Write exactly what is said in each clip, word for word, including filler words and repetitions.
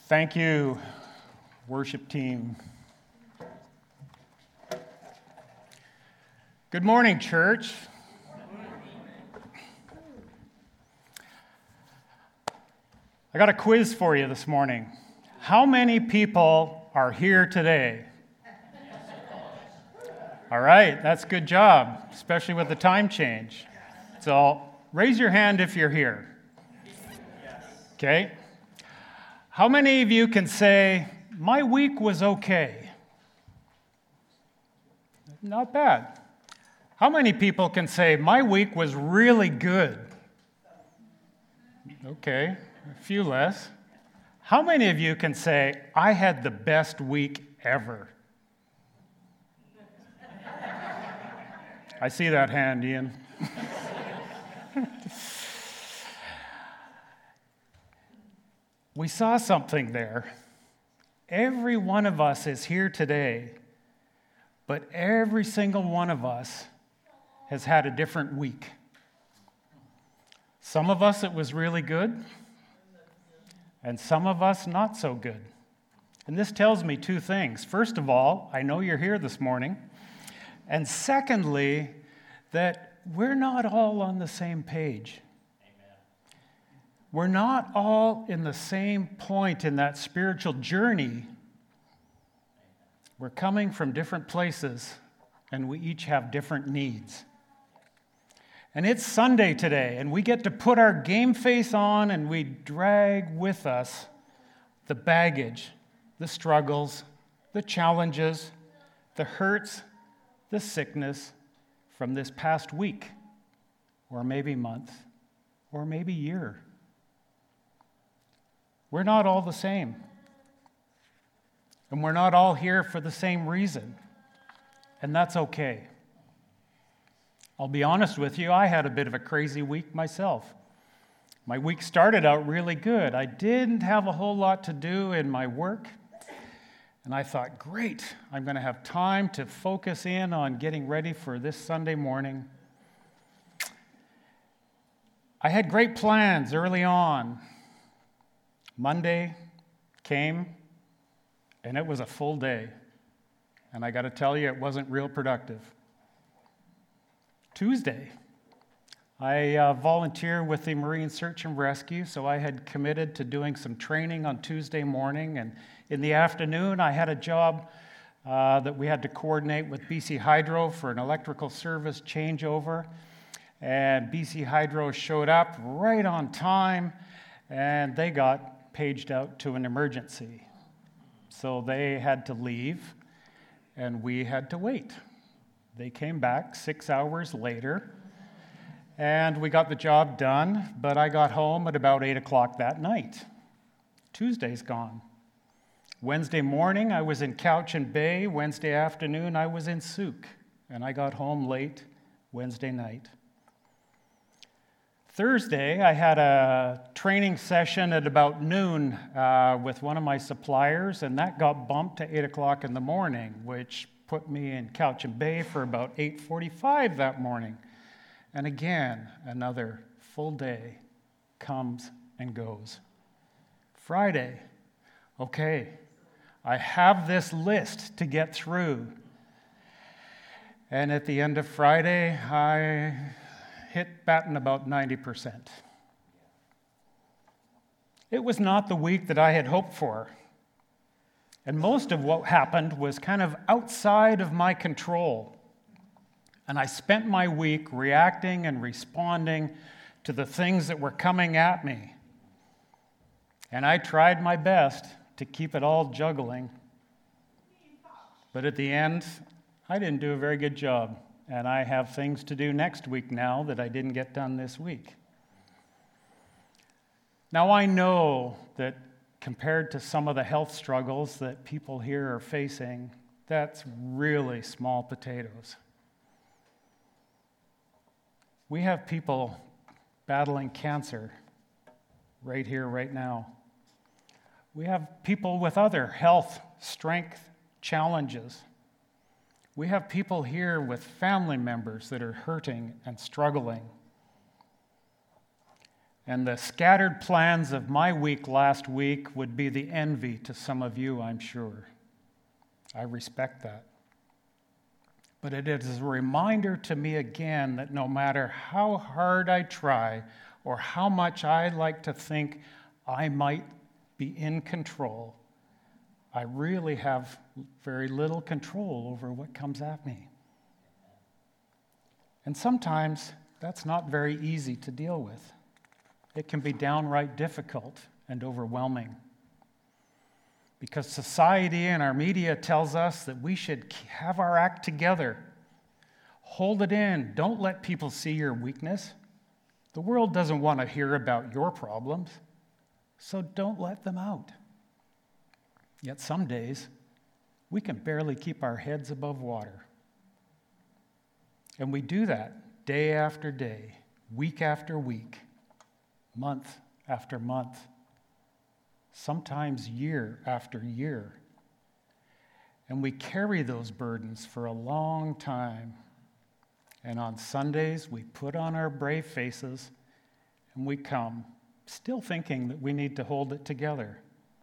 Thank you, worship team. Good morning, church. I got a quiz for you this morning. How many people are here today? All right, that's a good job, especially with the time change. So raise your hand if you're here. Okay. How many of you can say, my week was okay? Not bad. How many people can say, my week was really good? Okay, a few less. How many of you can say, I had the best week ever? I see that hand, Ian. We saw something there. Every one of us is here today, but every single one of us has had a different week. Some of us it was really good, and some of us not so good. And this tells me two things. First of all, I know you're here this morning. And secondly, that we're not all on the same page. We're not all in the same point in that spiritual journey. We're coming from different places, and we each have different needs. And it's Sunday today, and we get to put our game face on, and we drag with us the baggage, the struggles, the challenges, the hurts, the sickness from this past week, or maybe month, or maybe year. We're not all the same. And we're not all here for the same reason. And that's okay. I'll be honest with you, I had a bit of a crazy week myself. My week started out really good. I didn't have a whole lot to do in my work. And I thought, great, I'm going to have time to focus in on getting ready for this Sunday morning. I had great plans early on. Monday came, and it was a full day. And I got to tell you, it wasn't real productive. Tuesday, I uh, volunteer with the Marine Search and Rescue, so I had committed to doing some training on Tuesday morning. And in the afternoon, I had a job uh, that we had to coordinate with B C Hydro for an electrical service changeover. And B C Hydro showed up right on time, and they got paged out to an emergency. So they had to leave, and we had to wait. They came back six hours later, and we got the job done, but I got home at about eight o'clock that night. Tuesday's gone. Wednesday morning, I was in Cowichan Bay. Wednesday afternoon, I was in Souk, and I got home late Wednesday night. Thursday, I had a training session at about noon uh, with one of my suppliers, and that got bumped to eight o'clock in the morning, which put me in Cowichan Bay for about eight forty-five that morning. And again, another full day comes and goes. Friday, okay, I have this list to get through. And at the end of Friday, I hit batten about ninety percent. It was not the week that I had hoped for. And most of what happened was kind of outside of my control. And I spent my week reacting and responding to the things that were coming at me. And I tried my best to keep it all juggling. But at the end, I didn't do a very good job. And I have things to do next week now that I didn't get done this week. Now I know that compared to some of the health struggles that people here are facing, that's really small potatoes. We have people battling cancer right here, right now. We have people with other health, strength challenges. We have people here with family members that are hurting and struggling. And the scattered plans of my week last week would be the envy to some of you, I'm sure. I respect that. But it is a reminder to me again that no matter how hard I try or how much I like to think I might be in control, I really have very little control over what comes at me. And sometimes that's not very easy to deal with. It can be downright difficult and overwhelming. Because society and our media tells us that we should have our act together. Hold it in. Don't let people see your weakness. The world doesn't want to hear about your problems, so don't let them out. Yet some days, we can barely keep our heads above water. And we do that day after day, week after week, month after month, sometimes year after year. And we carry those burdens for a long time. And on Sundays, we put on our brave faces and we come, still thinking that we need to hold it together.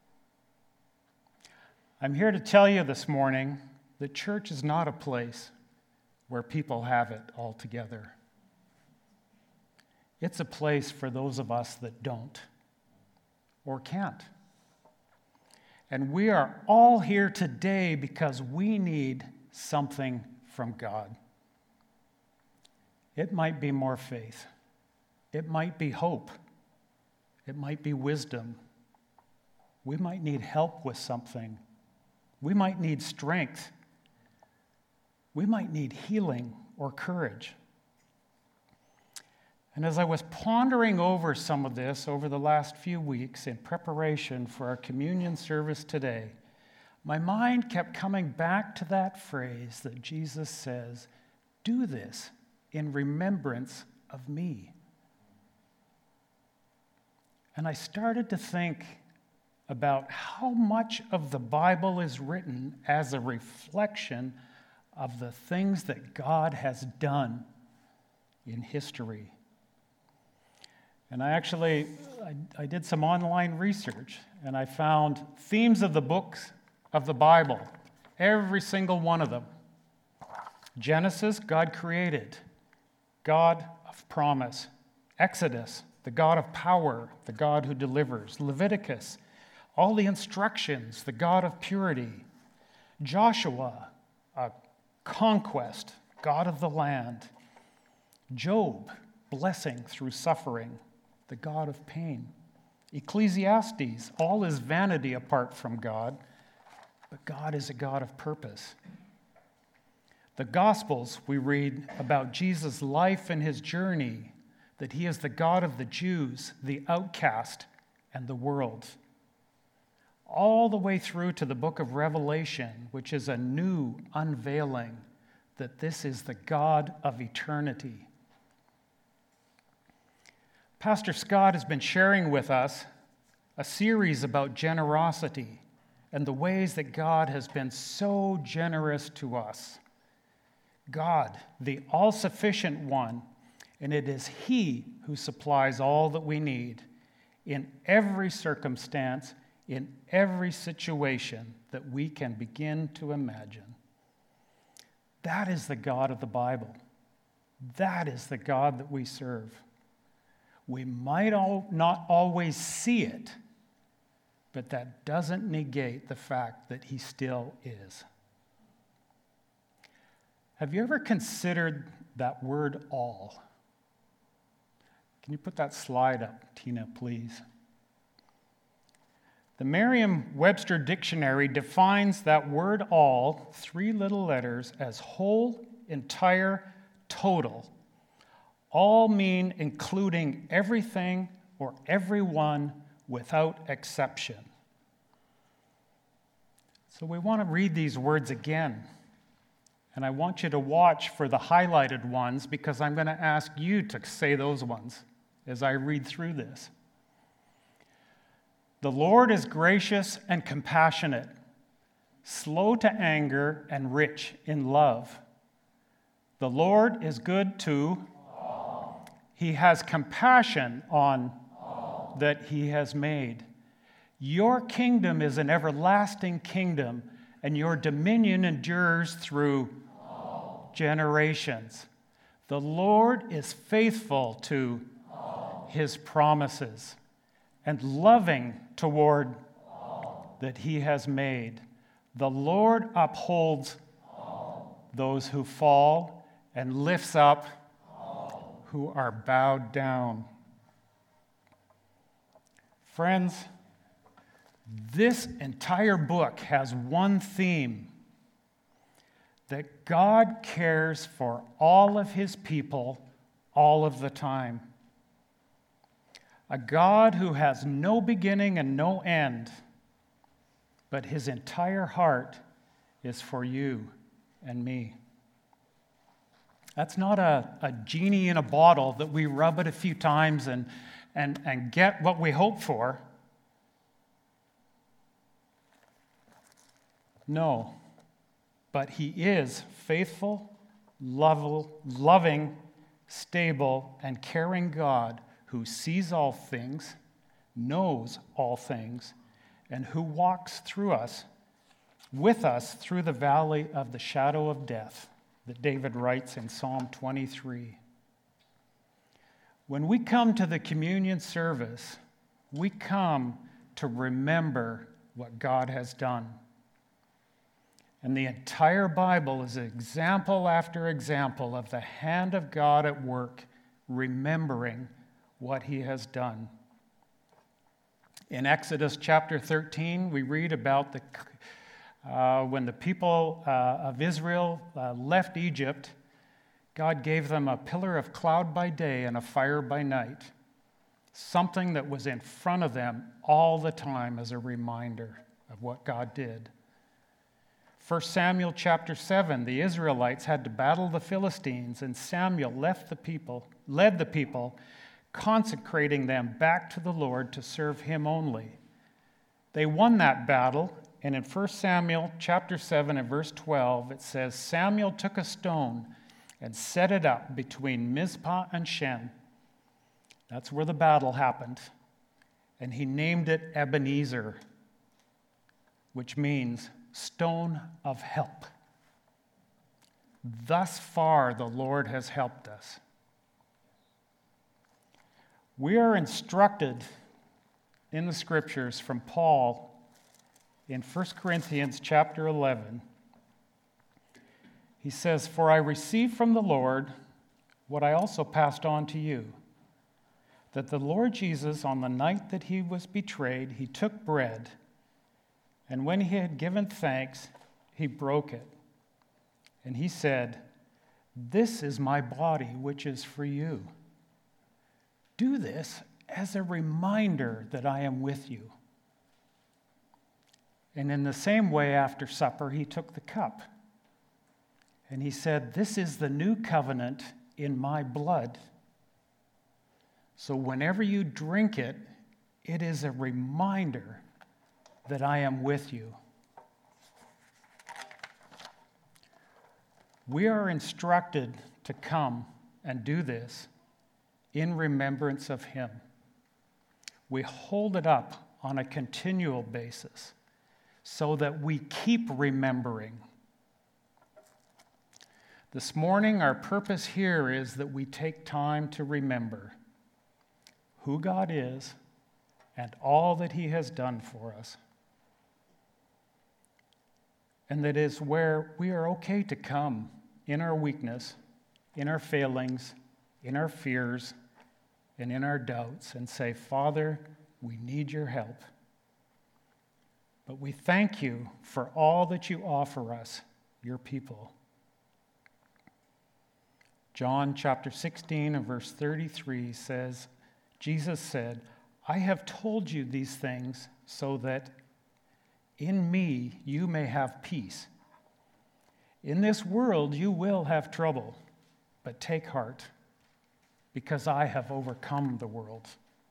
I'm here to tell you this morning that church is not a place where people have it all together. It's a place for those of us that don't or can't. And we are all here today because we need something from God. It might be more faith. It might be hope. It might be wisdom. We might need help with something. We might need strength. We might need healing or courage. And as I was pondering over some of this over the last few weeks in preparation for our communion service today, my mind kept coming back to that phrase that Jesus says, "Do this in remembrance of me." And I started to think about how much of the Bible is written as a reflection of the things that God has done in history. And I actually, I, I did some online research, and I found themes of the books of the Bible, every single one of them. Genesis, God created. God of promise. Exodus, the God of power, the God who delivers. Leviticus, all the instructions, the God of purity. Joshua, a conquest, God of the land. Job, blessing through suffering, the God of pain. Ecclesiastes, all is vanity apart from God, but God is a God of purpose. The Gospels, we read about Jesus' life and his journey, that he is the God of the Jews, the outcast, and the world. All the way through to the book of Revelation, which is a new unveiling that this is the God of eternity. Pastor Scott has been sharing with us a series about generosity and the ways that God has been so generous to us. God, the all-sufficient one, and it is he who supplies all that we need in every circumstance, in every situation that we can begin to imagine. That is the God of the Bible. That is the God that we serve. We might all not always see it, but that doesn't negate the fact that he still is. Have you ever considered that word all? Can you put that slide up, Tina, please? The Merriam-Webster Dictionary defines that word all, three little letters, as whole, entire, total. All mean including everything or everyone without exception. So we want to read these words again. And I want you to watch for the highlighted ones because I'm going to ask you to say those ones as I read through this. The Lord is gracious and compassionate, slow to anger and rich in love. The Lord is good to all. He has compassion on that he has made. Your kingdom is an everlasting kingdom, and your dominion endures through all generations. The Lord is faithful to all his promises and loving toward all that he has made. The Lord upholds all those who fall and lifts up all who are bowed down. Friends, this entire book has one theme: that God cares for all of his people all of the time. A God who has no beginning and no end, but his entire heart is for you and me. That's not a, a genie in a bottle that we rub it a few times and, and, and get what we hope for. No, but he is faithful, lovable, loving, stable, and caring God who sees all things, knows all things, and who walks through us, with us through the valley of the shadow of death that David writes in Psalm twenty-three. When we come to the communion service, we come to remember what God has done. And the entire Bible is example after example of the hand of God at work, remembering what he has done. In Exodus chapter thirteen, we read about the uh, when the people uh, of Israel uh, left Egypt, God gave them a pillar of cloud by day and a fire by night, something that was in front of them all the time as a reminder of what God did. First Samuel chapter seven, the Israelites had to battle the Philistines, and Samuel left the people, led the people, consecrating them back to the Lord to serve him only. They won that battle, and in First Samuel chapter seven and verse twelve, it says, Samuel took a stone and set it up between Mizpah and Shen. That's where the battle happened. And he named it Ebenezer, which means stone of help. Thus far, the Lord has helped us. We are instructed in the scriptures from Paul in First Corinthians chapter eleven. He says, For I received from the Lord what I also passed on to you, that the Lord Jesus, on the night that he was betrayed, he took bread, and when he had given thanks, he broke it. And he said, This is my body, which is for you. Do this as a reminder that I am with you. And in the same way, after supper, he took the cup. And he said, This is the new covenant in my blood. So whenever you drink it, it is a reminder that I am with you. We are instructed to come and do this in remembrance of him. We hold it up on a continual basis so that we keep remembering. This morning, our purpose here is that we take time to remember who God is and all that he has done for us. And that is where we are okay to come in our weakness, in our failings, in our fears, and in our doubts and say, Father, we need your help. But we thank you for all that you offer us, your people. John chapter sixteen and verse thirty-three says, Jesus said, I have told you these things so that in me you may have peace. In this world you will have trouble, but take heart, because I have overcome the world.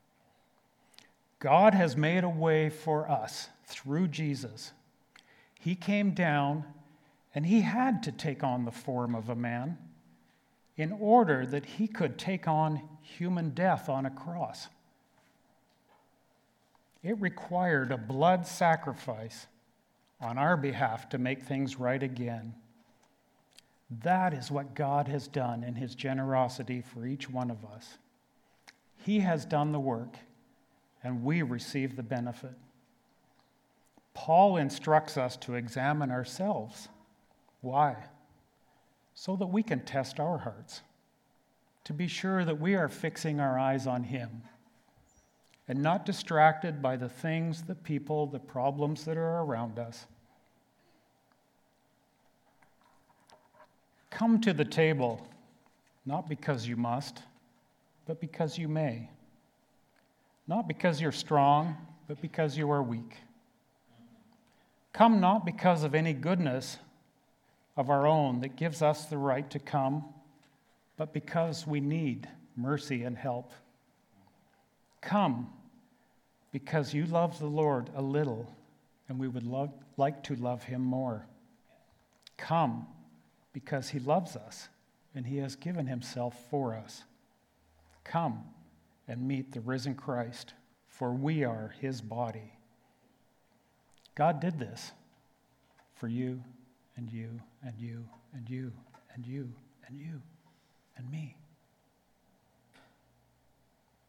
God has made a way for us through Jesus. He came down and he had to take on the form of a man in order that he could take on human death on a cross. It required a blood sacrifice on our behalf to make things right again. That is what God has done in his generosity for each one of us. He has done the work, and we receive the benefit. Paul instructs us to examine ourselves. Why? So that we can test our hearts, to be sure that we are fixing our eyes on him and not distracted by the things, the people, the problems that are around us. Come to the table, not because you must, but because you may. Not because you're strong, but because you are weak. Come not because of any goodness of our own that gives us the right to come, but because we need mercy and help. Come because you love the Lord a little, and we would love, like to love him more. Come because he loves us, and he has given himself for us. Come and meet the risen Christ, for we are his body. God did this for you and you and you and you and you and you and me.